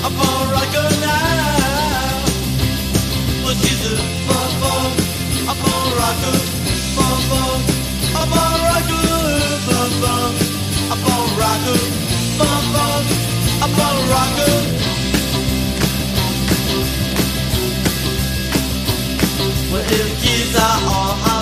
I'm a rocker now. Well, she's a fun fun. I'm a rocker, fun fun. I'm a rocker, fun fun. I'm a rocker, fun fun. I'm a rocker. Well, if kids are all high.